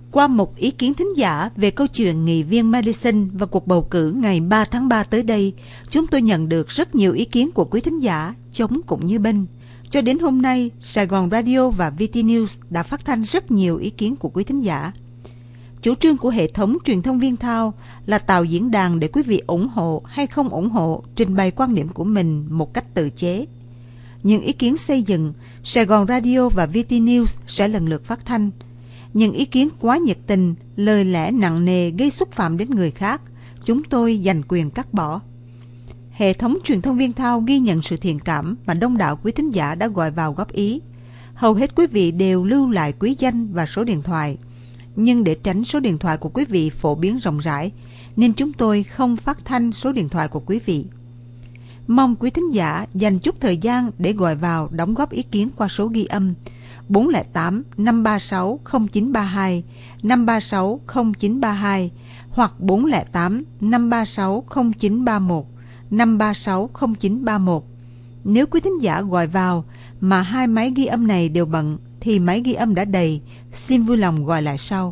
Qua một ý kiến thính giả về câu chuyện nghị viên Madison và cuộc bầu cử ngày 3 tháng 3 tới đây, chúng tôi nhận được rất nhiều ý kiến của quý thính giả, chống cũng như binh. Cho đến hôm nay, Sài Gòn Radio và VT News đã phát thanh rất nhiều ý kiến của quý thính giả. Chủ trương của hệ thống truyền thông Viên Thao là tạo diễn đàn để quý vị ủng hộ hay không ủng hộ trình bày quan điểm của mình một cách tự chế. Những ý kiến xây dựng, Sài Gòn Radio và VT News sẽ lần lượt phát thanh. Những ý kiến quá nhiệt tình, lời lẽ nặng nề gây xúc phạm đến người khác, chúng tôi dành quyền cắt bỏ. Hệ thống truyền thông Viên Thao ghi nhận sự thiện cảm mà đông đảo quý thính giả đã gọi vào góp ý. Hầu hết quý vị đều lưu lại quý danh và số điện thoại. Nhưng để tránh số điện thoại của quý vị phổ biến rộng rãi, nên chúng tôi không phát thanh số điện thoại của quý vị. Mong quý thính giả dành chút thời gian để gọi vào đóng góp ý kiến qua số ghi âm 408 536 0932, 536 0932 hoặc 408 536 0931, 536 0931. Nếu quý thính giả gọi vào mà hai máy ghi âm này đều bận thì máy ghi âm đã đầy, xin vui lòng gọi lại sau.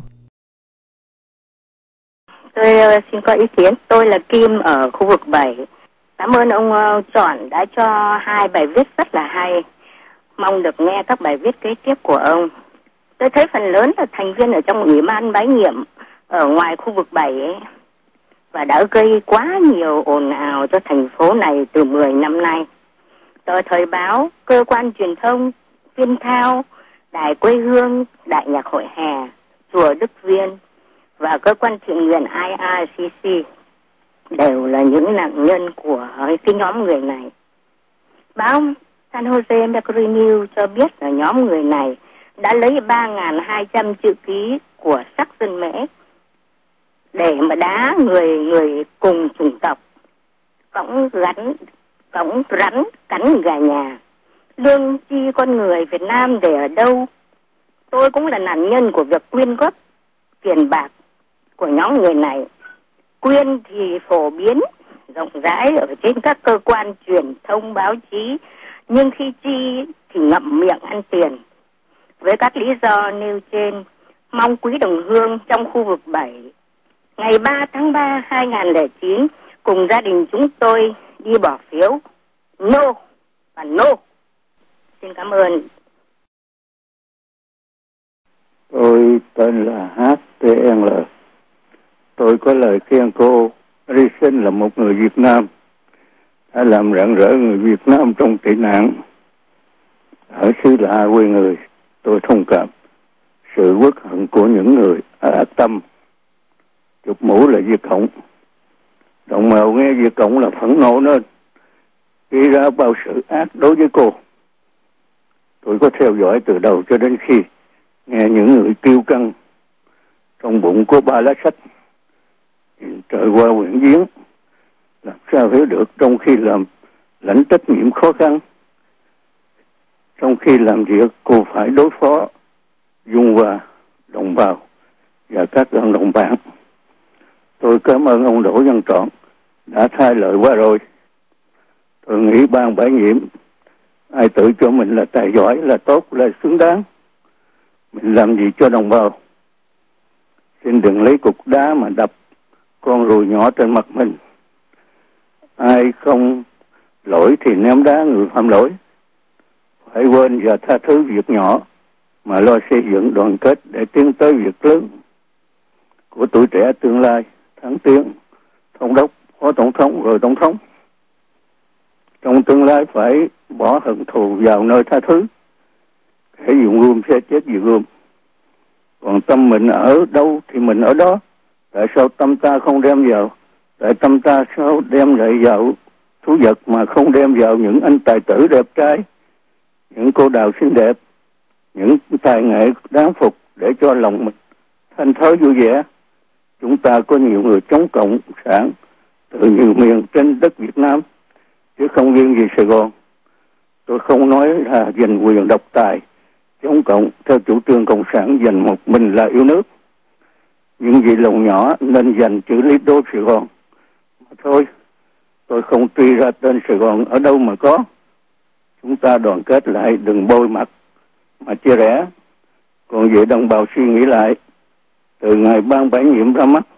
Tôi xin có ý kiến. Tôi là Kim ở khu vực 7. Cảm ơn ông Chọn đã cho hai bài viết rất là hay. Mong được nghe các bài viết kế tiếp của ông. Tôi thấy phần lớn là thành viên ở trong ủy ban bãi nhiệm ở ngoài khu vực 7 ấy, và đã gây quá nhiều ồn ào cho thành phố này từ 10 năm nay. Tờ Thời báo, cơ quan truyền thông Viên Thao, Đài Quê Hương, Đại nhạc hội hè, Chùa Đức Viên và cơ quan thiện nguyện IRCC đều là những nạn nhân của cái nhóm người này. Báo San Jose Mercury News cho biết là nhóm người này đã lấy 3.200 chữ ký của sắc dân Mễ để mà đá người cùng chủng tộc, cõng rắn cắn gà nhà. Lương chi con người Việt Nam để ở đâu? Tôi cũng là nạn nhân của việc quyên góp tiền bạc của nhóm người này. Quyên thì phổ biến rộng rãi ở trên các cơ quan truyền thông báo chí, nhưng khi chi thì ngậm miệng ăn tiền. Với các lý do nêu trên, mong quý đồng hương trong khu vực 7 ngày 3 tháng 3 2009 cùng gia đình chúng tôi đi bỏ phiếu No và No. Xin cảm ơn. Tôi tên là HTL. Tôi có lời khen cô Harrison là một người Việt Nam đã làm rạng rỡ người Việt Nam trong tị nạn ở xứ lạ quê người. Tôi thông cảm sự uất hận của những người ác tâm chụp mũ là Việt Cộng. Đồng bào nghe Việt Cộng là phẫn nộ nên gây ra bao sự ác đối với cô. Tôi có theo dõi từ đầu cho đến khi nghe những người kiêu căng trong bụng có 3 lá sách. Trời qua quyển giếng, làm sao hiểu được trong khi làm lãnh trách nhiệm khó khăn. Trong khi làm việc cô phải đối phó dung hòa đồng bào và các đồng bạn. Tôi cảm ơn ông Đỗ Văn Trọn đã thay lời qua rồi. Tôi nghĩ ban bãi nhiệm ai tự cho mình là tài giỏi, là tốt, là xứng đáng. Mình làm gì cho đồng bào. Xin đừng lấy cục đá mà đập con ruồi nhỏ trên mặt mình. Ai không lỗi thì ném đá người phạm lỗi. Phải quên và tha thứ việc nhỏ mà lo xây dựng đoàn kết để tiến tới việc lớn của tuổi trẻ tương lai, thắng tiến, thống đốc, phó tổng thống rồi tổng thống. Trong tương lai phải bỏ hận thù vào nơi tha thứ. Kẻ dùng gươm sẽ chết vì gươm. Còn tâm mình ở đâu thì mình ở đó. Tại sao tâm ta không đem vào? Tại tâm ta sao đem lại vào thú vật mà không đem vào những anh tài tử đẹp trai, những cô đào xinh đẹp, những tài nghệ đáng phục để cho lòng mình thanh thới vui vẻ. Chúng ta có nhiều người chống cộng sản từ nhiều miền trên đất Việt Nam, chứ không riêng gì Sài Gòn. Tôi không nói là giành quyền độc tài, chống cộng theo chủ trương cộng sản giành một mình là yêu nước. Nhưng vì lòng nhỏ nên dành chữ lý đô Sài Gòn. Mà thôi, tôi không truy ra tên Sài Gòn ở đâu mà có. Chúng ta đoàn kết lại, đừng bôi mặt mà chia rẽ. Còn về đồng bào suy nghĩ lại, từ ngày ban bãi nhiệm ra mắt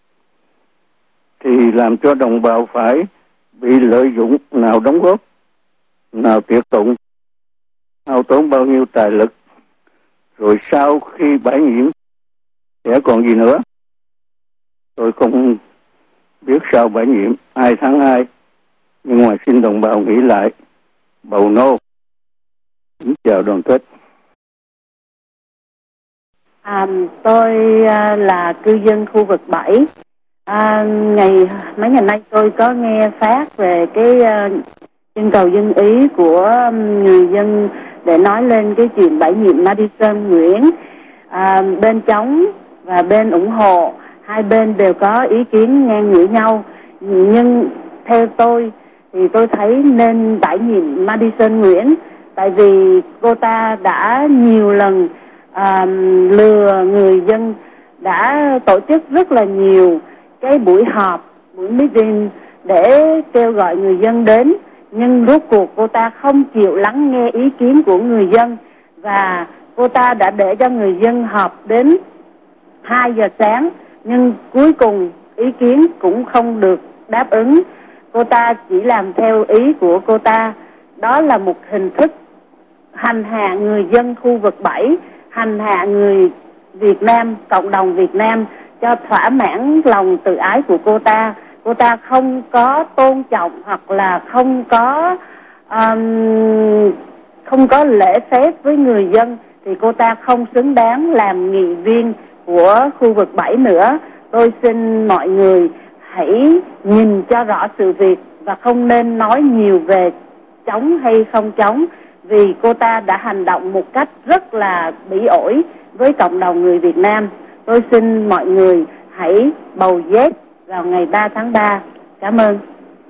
thì làm cho đồng bào phải bị lợi dụng, nào đóng góp, nào tiệc tụng, hao tốn bao nhiêu tài lực, rồi sau khi bãi nhiệm sẽ còn gì nữa. Tôi không biết sau bãi nhiệm ai thắng ai, nhưng mà xin đồng bào nghĩ lại, bầu no. Kính chào đoàn kết. Tôi là cư dân khu vực 7. Mấy ngày nay tôi có nghe phát về cái trưng cầu dân ý của người dân để nói lên cái chuyện bãi nhiệm Madison Nguyễn. Bên chống và bên ủng hộ, hai bên đều có ý kiến ngang ngửa nhau. Nhưng theo tôi thì tôi thấy nên bãi nhiệm Madison Nguyễn, tại vì cô ta đã nhiều lần lừa người dân, đã tổ chức rất là nhiều cái buổi họp, buổi meeting để kêu gọi người dân đến, nhưng rốt cuộc cô ta không chịu lắng nghe ý kiến của người dân, và cô ta đã để cho người dân họp đến 2 giờ sáng, nhưng cuối cùng ý kiến cũng không được đáp ứng. Cô ta chỉ làm theo ý của cô ta. Đó là một hình thức hành hạ người dân khu vực 7, hành hạ người Việt Nam, cộng đồng Việt Nam cho thỏa mãn lòng tự ái của cô ta. Cô ta không có tôn trọng hoặc là không có lễ phép với người dân, thì cô ta không xứng đáng làm nghị viên của khu vực 7 nữa. Tôi xin mọi người hãy nhìn cho rõ sự việc và không nên nói nhiều về chống hay không chống, vì cô ta đã hành động một cách rất là bỉ ổi với cộng đồng người Việt Nam. Tôi xin mọi người hãy bầu yes vào ngày 3 tháng 3. Cảm ơn.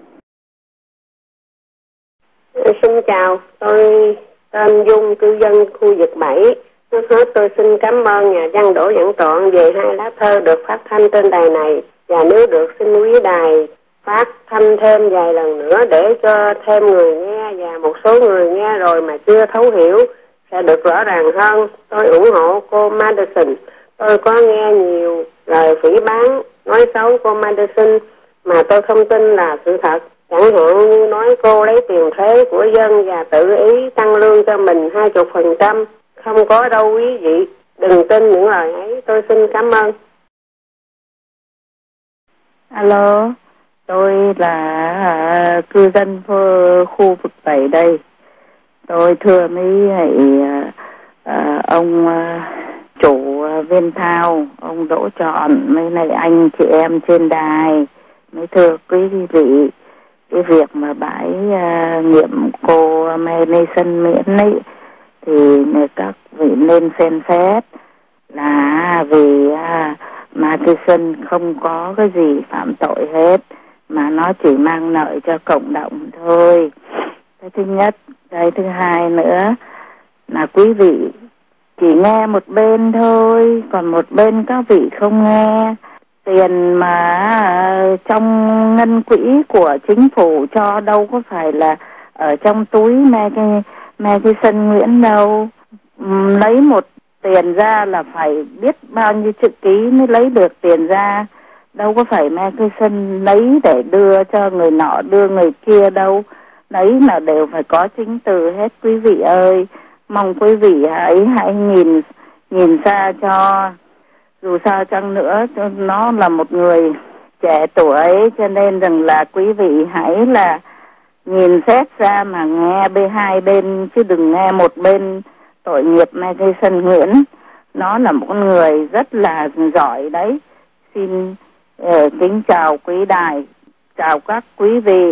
Xin chào, tôi tên Dung, cư dân khu vực 7. Trước hết tôi xin cảm ơn nhà văn Đỗ Văn Trọn về 2 lá thơ được phát thanh trên đài này, và nếu được xin quý đài phát thanh thêm vài lần nữa để cho thêm người nghe, và một số người nghe rồi mà chưa thấu hiểu sẽ được rõ ràng hơn. Tôi ủng hộ cô Madison. Tôi có nghe nhiều lời phỉ báng, nói xấu cô Madison mà tôi không tin là sự thật. Chẳng hạn như nói cô lấy tiền thuế của dân và tự ý tăng lương cho mình 20%. Không có đâu quý vị, đừng tin những lời ấy. Tôi xin cảm ơn. Alo, tôi là cư dân khu vực 7 đây. Tôi thưa mấy ông chủ Viên Thao, ông Đỗ Trọn, mấy này anh chị em trên đài, mấy thưa quý vị, cái việc mà bãi nhiệm cô Madison miễn ấy thì các vị nên xem xét, là vì Madison không có cái gì phạm tội hết, mà nó chỉ mang lợi cho cộng đồng thôi. Cái thứ nhất. Cái thứ hai nữa là quý vị chỉ nghe một bên thôi, còn một bên các vị không nghe. Tiền mà trong ngân quỹ của chính phủ cho đâu có phải là ở trong túi Madison Nguyễn đâu. Lấy một tiền ra là phải biết bao nhiêu chữ ký mới lấy được tiền ra. Đâu có phải Madison lấy để đưa cho người nọ đưa người kia đâu. Đấy là đều phải có chứng từ hết quý vị ơi. Mong quý vị hãy nhìn ra cho. Dù sao chăng nữa nó là một người trẻ tuổi, cho nên rằng là quý vị hãy là nhìn xét ra mà nghe hai bên, chứ đừng nghe một bên. Tội nghiệp Madison Nguyễn, nó là một người rất là giỏi đấy. Xin kính chào quý đài, chào các quý vị.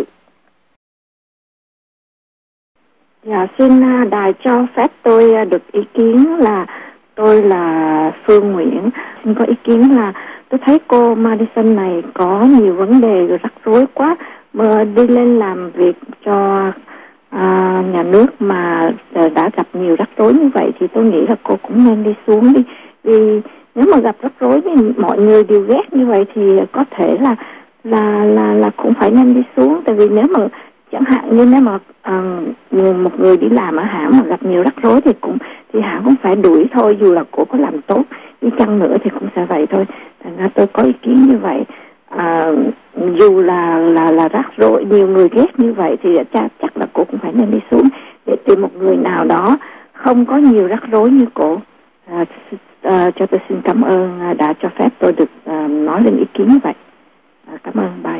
Dạ, xin đài cho phép tôi được ý kiến là tôi là Phương Nguyễn. Xin có ý kiến là tôi thấy cô Madison này có nhiều vấn đề rắc rối quá, mà đi lên làm việc cho nhà nước mà đã gặp nhiều rắc rối như vậy thì tôi nghĩ là cô cũng nên đi xuống đi. Vì nếu mà gặp rắc rối thì mọi người đều ghét như vậy thì có thể là cũng phải nên đi xuống. Tại vì nếu mà chẳng hạn như nếu mà một người đi làm ở hãng mà gặp nhiều rắc rối thì hãng cũng phải đuổi thôi, dù là cô có làm tốt. đi chăng nữa thì cũng sẽ vậy thôi. Thành ra tôi có ý kiến như vậy. Dù là rắc rối, nhiều người ghét như vậy thì chắc là cô cũng phải nên đi xuống để tìm một người nào đó không có nhiều rắc rối như cô. Cho tôi xin cảm ơn đã cho phép tôi được nói lên ý kiến như vậy. Cảm ơn bà.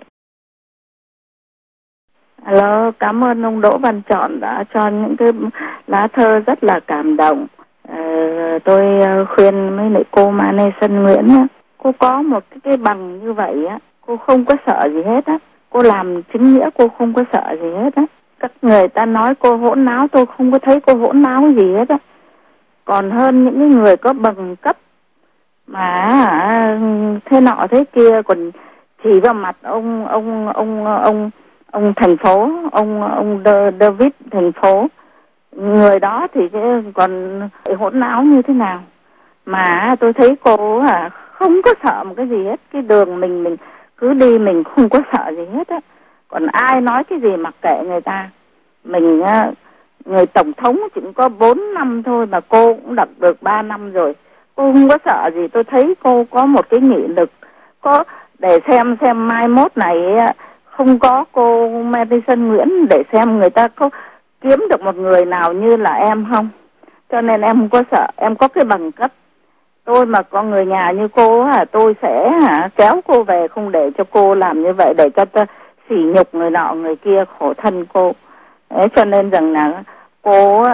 Alo, cảm ơn ông Đỗ Văn Chọn đã cho những cái lá thơ rất là cảm động. Tôi khuyên mấy lại cô Madison Nguyễn á, cô có một cái bằng như vậy á, cô không có sợ gì hết á, cô làm chính nghĩa, cô không có sợ gì hết á. Các người ta nói cô hỗn láo, tôi không có thấy cô hỗn láo gì hết á. Còn hơn những cái người có bằng cấp mà thế nọ thế kia, còn chỉ vào mặt ông thành phố, ông David thành phố, người đó thì còn hỗn láo như thế nào. Mà tôi thấy cô không có sợ một cái gì hết, cái đường mình cứ đi mình không có sợ gì hết á. Còn ai nói cái gì mặc kệ người ta. Mình người tổng thống chỉ có 4 năm thôi mà cô cũng đập được 3 năm rồi, cô không có sợ gì. Tôi thấy cô có một cái nghị lực, có để xem mai mốt này không có cô Madison Nguyễn, để xem người ta có kiếm được một người nào như là em không. Cho nên em không có sợ, em có cái bằng cấp. Tôi mà có người nhà như cô tôi sẽ kéo cô về, không để cho cô làm như vậy, để cho ta sỉ nhục người nọ người kia, khổ thân cô. Đấy, cho nên rằng là cô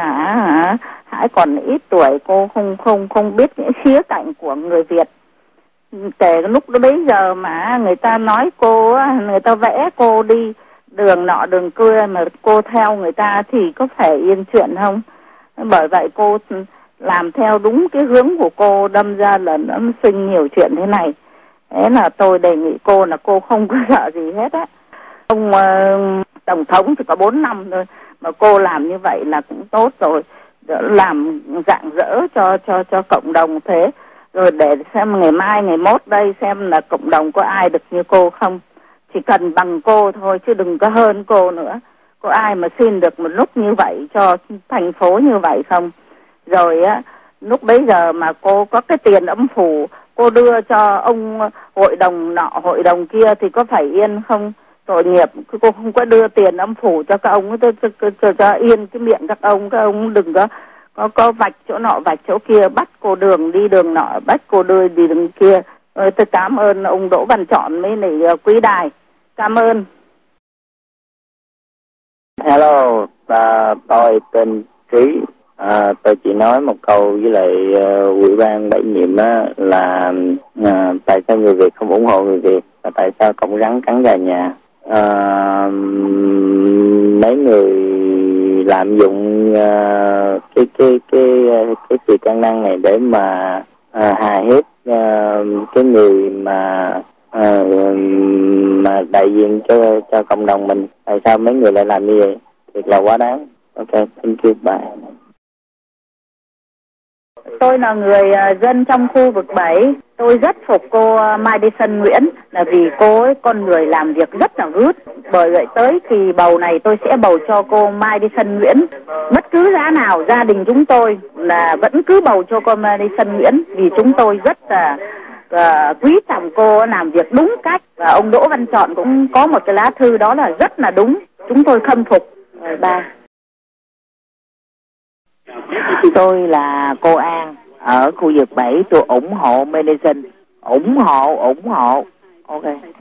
là hãy còn ít tuổi, cô không biết những khía cạnh của người Việt. Kể lúc đó bây giờ mà người ta nói cô, người ta vẽ cô đi đường nọ đường kia mà cô theo người ta thì có phải yên chuyện không? Bởi vậy cô làm theo đúng cái hướng của cô, đâm ra là nó sinh nhiều chuyện thế này. Thế là tôi đề nghị cô là cô không có sợ gì hết á. Ông tổng thống chỉ có 4 năm thôi mà cô làm như vậy là cũng tốt rồi, làm rạng rỡ cho cộng đồng thế. Rồi để xem ngày mai ngày mốt đây xem là cộng đồng có ai được như cô không. Chỉ cần bằng cô thôi chứ đừng có hơn cô nữa. Có ai mà xin được một lúc như vậy cho thành phố như vậy không? Rồi lúc bấy giờ mà cô có cái tiền âm phủ, cô đưa cho ông hội đồng nọ hội đồng kia thì có phải yên không? Tội nghiệp, cô không có đưa tiền âm phủ cho các ông cho yên cái miệng các ông đừng có vạch chỗ nọ vạch chỗ kia, bắt cô đường đi đường nọ, bắt cô đưa đi đường kia. Tôi cảm ơn ông Đỗ Văn Chọn với lại quý đài. Cảm ơn. Hello, tôi tên Trí. Tôi chỉ nói một câu với lại ủy ban bãi nhiệm là tại sao người Việt không ủng hộ người Việt, và tại sao cộng rắn cắn gà nhà. Mấy người lạm dụng cái sự can năng này để mà hà hiếp cái người mà đại diện cho cộng đồng mình. Tại sao mấy người lại làm như vậy? Thiệt là quá đáng. Ok, thank you, bye. Tôi là người dân trong khu vực 7. Tôi rất phục cô Madison Nguyễn là vì cô ấy con người làm việc rất là gút. Bởi vậy tới kỳ bầu này tôi sẽ bầu cho cô Madison Nguyễn. Bất cứ giá nào gia đình chúng tôi là vẫn cứ bầu cho cô Madison Nguyễn vì chúng tôi rất là quý trọng cô làm việc đúng cách. Và ông Đỗ Văn Chọn cũng có một cái lá thư đó là rất là đúng. Chúng tôi khâm phục. Ba. Tôi là cô An ở khu vực 7, tôi ủng hộ Madison, ủng hộ. Ok.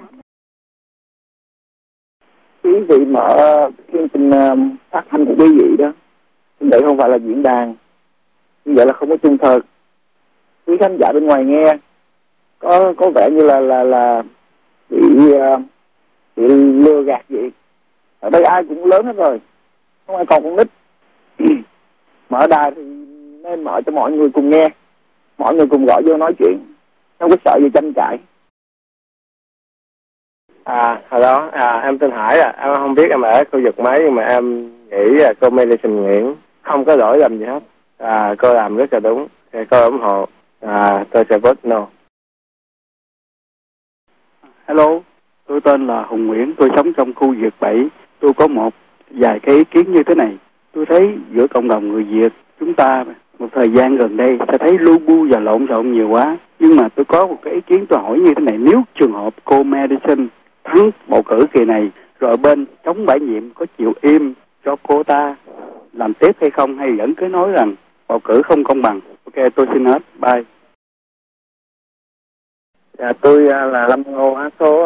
Quý vị mở chương trình phát thanh của quý vị đó, vậy không phải là diễn đàn, như vậy là không có trung thực. Quý khán giả bên ngoài nghe có vẻ như là bị lừa gạt vậy. Ở đây ai cũng lớn hết rồi, không ai còn con nít. Mở đài thì nên mở cho mọi người cùng nghe, mọi người cùng gọi vô nói chuyện, không có sợ gì tranh cãi. Hello, em tên Hải em không biết em ở khu vực mấy, nhưng mà em nghĩ là cô Madison Nguyễn không có lỗi lầm gì hết. Cô làm rất là đúng, cô ủng hộ. Tôi sẽ vote no. Hello, tôi tên là Hùng Nguyễn, tôi sống trong khu vực 7. Tôi có một vài cái ý kiến như thế này. Tôi thấy giữa cộng đồng người Việt chúng ta một thời gian gần đây ta thấy lu bu và lộn xộn nhiều quá. Nhưng mà tôi có một cái ý kiến tôi hỏi như thế này, nếu trường hợp cô Madison thắng bầu cử kỳ này, rồi bên chống bãi nhiệm có chịu im cho cô ta làm tiếp hay không, hay vẫn cứ nói rằng bầu cử không công bằng? Ok, tôi xin hết. Bye. Tôi là Lâm Ngô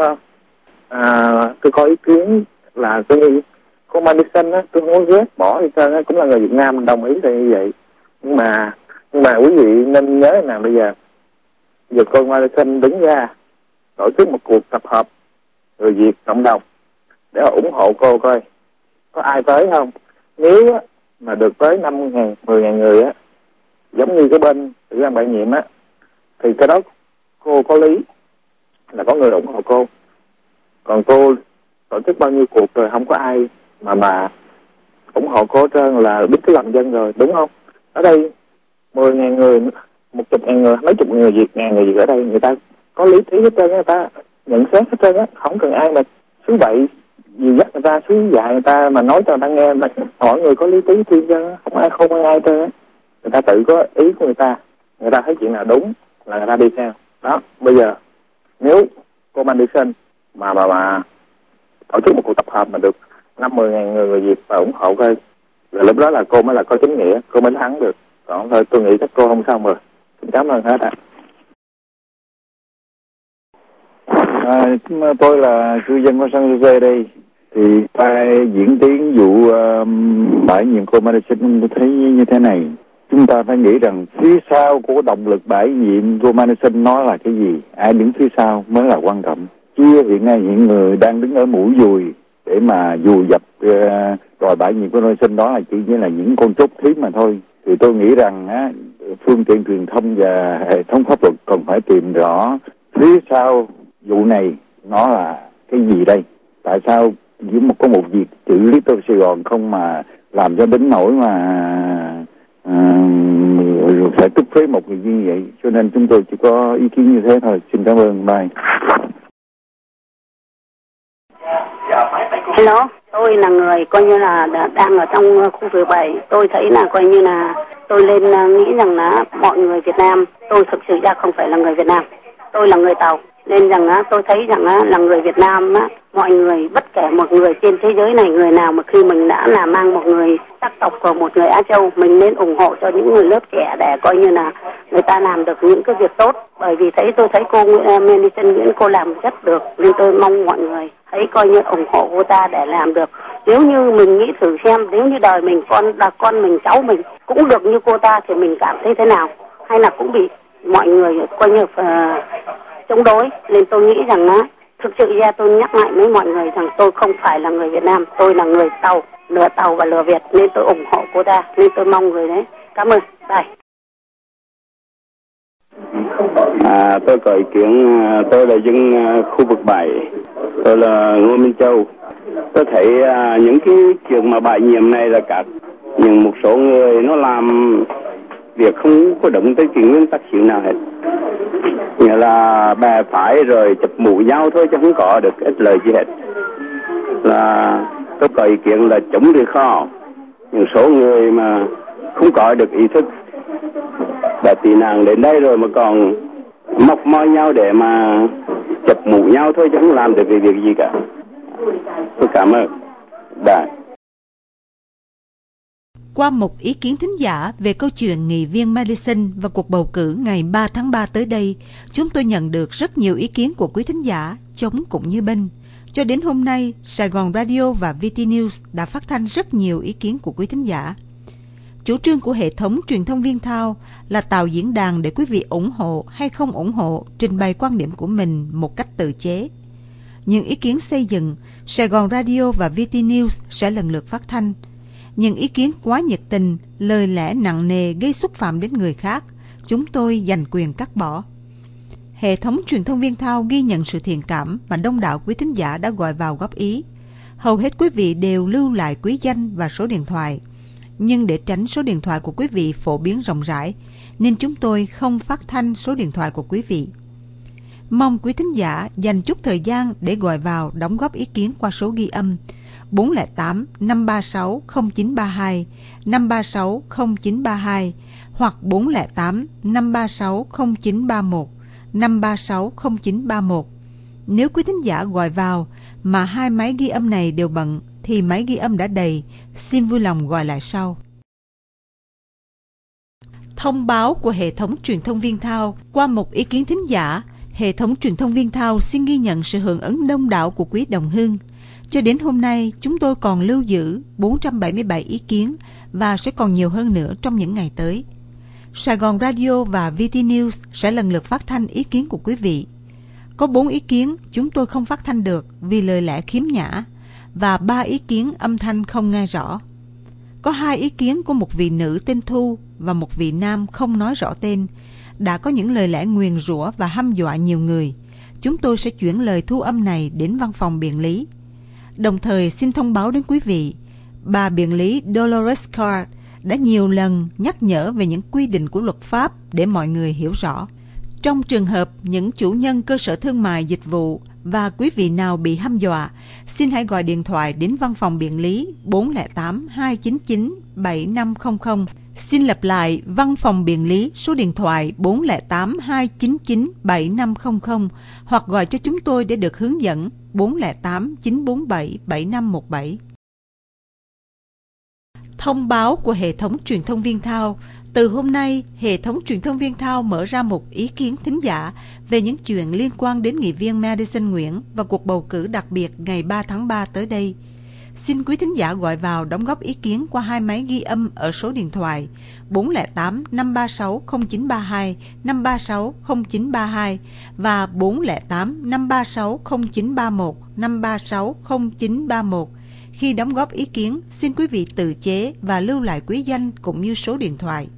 tôi có ý kiến là tôi cô Madison á, tôi không có ghét bỏ gì trơn á, cũng là người Việt Nam, đồng ý là như vậy. Nhưng mà quý vị nên nhớ là bây giờ cô Madison đứng ra tổ chức một cuộc tập hợp người Việt cộng đồng để ủng hộ cô, coi có ai tới không. Nếu á, mà được tới 5.000, 10.000 người á, giống như cái bên ủy ban bãi nhiệm á, thì cái đó cô có lý là có người ủng hộ cô. Còn cô tổ chức bao nhiêu cuộc rồi không có ai mà ủng hộ cô hết trơn, là biết cái lòng dân rồi, đúng không? Ở đây 10.000 người, 10.000 người, mấy chục người Việt, ngàn người Việt ở đây, người ta có lý trí hết trơn, người ta nhận xét hết trơn á, không cần ai mà xúi bậy gì dắt người ta, xúi dại người ta mà nói cho người ta nghe. Mà mọi người có lý trí thiên dân, không ai không ai trơn á, người ta tự có ý của người ta thấy chuyện nào đúng là người ta đi theo đó. Bây giờ nếu cô Madison mà tổ chức một cuộc tập hợp mà được 50.000 người Việt và ủng hộ coi, rồi lúc đó là cô mới là có chính nghĩa, cô mới thắng được. Còn thôi tôi nghĩ chắc cô không xong rồi. Xin cảm ơn hết ạ. Tôi là cư dân của San Jose đây. Thì diễn tiến vụ bãi nhiệm cô Madison, tôi thấy như thế này. Chúng ta phải nghĩ rằng phía sau của động lực bãi nhiệm cô Madison nó là cái gì? Ai đứng phía sau mới là quan trọng. Chứ hiện nay những người đang đứng ở mũi dùi để mà dùi dập đòi bãi nhiệm cô Madison, đó là chỉ như là những con chốt thím mà thôi. Thì tôi nghĩ rằng phương tiện truyền thông và hệ thống pháp luật cần phải tìm rõ phía sau vụ này nó là cái gì đây. Tại sao chỉ có một việc chữ lý tô Sài Gòn không mà làm cho đến nỗi mà phải tức phế một người như vậy. Cho nên chúng tôi chỉ có ý kiến như thế thôi. Xin cảm ơn. Bye. Hello, tôi là người coi như là đang ở trong khu vực 7. Tôi thấy là coi như là tôi lên nghĩ rằng là mọi người Việt Nam, tôi thực sự ra không phải là người Việt Nam, tôi là người Tàu. Nên rằng tôi thấy rằng là người Việt Nam mọi người, bất kể một người trên thế giới này, người nào mà khi mình đã là mang một người sắc tộc của một người Á Châu, mình nên ủng hộ cho những người lớp trẻ để coi như là người ta làm được những cái việc tốt. Bởi vì tôi thấy cô Madison Nguyễn cô làm rất được, nên tôi mong mọi người hãy coi như ủng hộ cô ta để làm được. Nếu như mình nghĩ thử xem, nếu như đời mình, con mình, cháu mình cũng được như cô ta thì mình cảm thấy thế nào, hay là cũng bị mọi người coi như chống đối. Nên tôi nghĩ rằng thực sự ra tôi nhắc lại với mọi người rằng tôi không phải là người Việt Nam, tôi là người Tàu, lừa Tàu và lừa Việt, nên tôi ủng hộ cô ta, nên tôi mong người đấy. Cảm ơn. Bye. Tôi có ý kiến. Tôi là dân khu vực 7, tôi là Ngô Minh Châu. Tôi thấy những cái chuyện mà bãi nhiệm này là nhưng một số người nó làm việc không có đúng tới cái nguyên tắc xíu nào hết. Nghĩa là bè phải rồi chụp mũ nhau thôi chứ không có được ích lợi gì hết. Là tôi có ý kiến là chống đi khó. Những số người mà không có được ý thức đã tị nạn đến đây rồi mà còn móc moi nhau để mà chụp mũ nhau thôi chứ không làm được cái việc gì cả. Tôi cảm ơn. Đã. Qua một ý kiến thính giả về câu chuyện nghị viên Madison và cuộc bầu cử ngày 3 tháng 3 tới đây, chúng tôi nhận được rất nhiều ý kiến của quý thính giả, chống cũng như binh. Cho đến hôm nay, Sài Gòn Radio và VT News đã phát thanh rất nhiều ý kiến của quý thính giả. Chủ trương của hệ thống truyền thông Viên Thao là tạo diễn đàn để quý vị ủng hộ hay không ủng hộ trình bày quan điểm của mình một cách tự chế. Những ý kiến xây dựng, Sài Gòn Radio và VT News sẽ lần lượt phát thanh. Những ý kiến quá nhiệt tình, lời lẽ nặng nề gây xúc phạm đến người khác, chúng tôi dành quyền cắt bỏ. Hệ thống truyền thông Viên Thao ghi nhận sự thiện cảm mà đông đảo quý thính giả đã gọi vào góp ý. Hầu hết quý vị đều lưu lại quý danh và số điện thoại. Nhưng để tránh số điện thoại của quý vị phổ biến rộng rãi, nên chúng tôi không phát thanh số điện thoại của quý vị. Mong quý thính giả dành chút thời gian để gọi vào đóng góp ý kiến qua số ghi âm 408 536 0932, 536 0932 hoặc 408 536 0931, 536 0931. Nếu quý thính giả gọi vào mà hai máy ghi âm này đều bận thì máy ghi âm đã đầy, xin vui lòng gọi lại sau. Thông báo của hệ thống truyền thông Viên Thao. Qua một ý kiến thính giả, hệ thống truyền thông Viên Thao xin ghi nhận sự hưởng ứng đông đảo của quý đồng hương. Cho đến hôm nay, chúng tôi còn lưu giữ 477 ý kiến và sẽ còn nhiều hơn nữa trong những ngày tới. Sài Gòn Radio và VT News sẽ lần lượt phát thanh ý kiến của quý vị. Có 4 ý kiến chúng tôi không phát thanh được vì lời lẽ khiếm nhã và 3 ý kiến âm thanh không nghe rõ. Có 2 ý kiến của một vị nữ tên Thu và một vị nam không nói rõ tên đã có những lời lẽ nguyền rủa và hăm dọa nhiều người. Chúng tôi sẽ chuyển lời thu âm này đến văn phòng biện lý. Đồng thời xin thông báo đến quý vị, bà biện lý Dolores Carr đã nhiều lần nhắc nhở về những quy định của luật pháp để mọi người hiểu rõ. Trong trường hợp những chủ nhân cơ sở thương mại dịch vụ và quý vị nào bị hăm dọa, xin hãy gọi điện thoại đến văn phòng biện lý 408 299 7500. Xin lặp lại, văn phòng biện lý số điện thoại 408 299 7500 hoặc gọi cho chúng tôi để được hướng dẫn 408 947 7517. Thông báo của hệ thống truyền thông Viên Thao. Từ hôm nay, hệ thống truyền thông Viên Thao mở ra một ý kiến thính giả về những chuyện liên quan đến nghị viên Madison Nguyễn và cuộc bầu cử đặc biệt ngày 3 tháng 3 tới đây. Xin quý thính giả gọi vào đóng góp ý kiến qua hai máy ghi âm ở số điện thoại 408 536 0932, 536 0932 và 408 536 0931, 536 0931. Khi đóng góp ý kiến, xin quý vị tự chế và lưu lại quý danh cũng như số điện thoại.